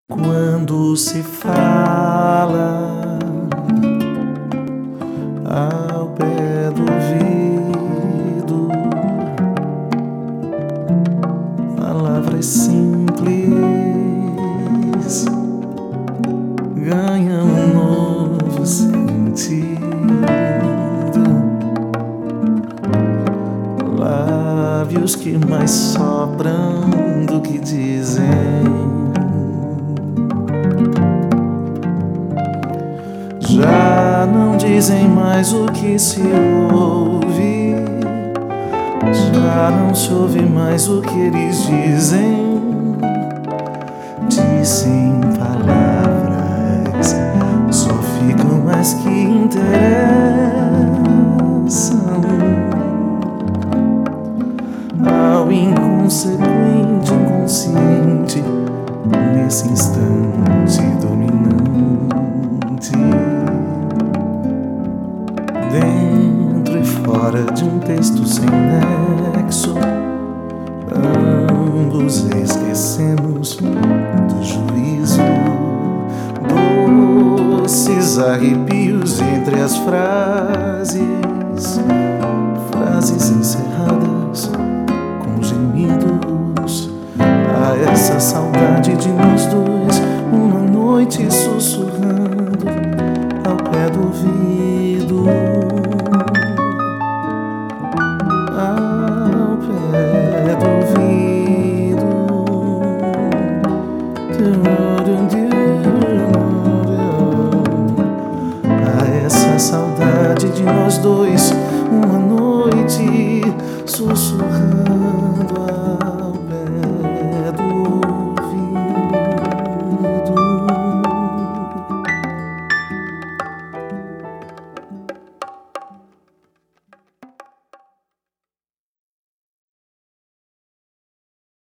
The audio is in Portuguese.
Quando se fala ao pé do ouvido, palavras simples ganham um novo sentido. Lábios que mais sopram do que dizem, já não dizem mais o que se ouve, já não se ouve mais o que eles dizem. Dizem palavras, só ficam as que interessam ao inconsequente, inconsciente, nesse instante dominante. Dentro e fora de um texto sem nexo, ambos esquecemos do juízo. Doces arrepios entre as frases, frases encerradas com gemidos. A essa saudade de nós dois, uma noite sussurrando ao pé do ouvido, ao pé do ouvido.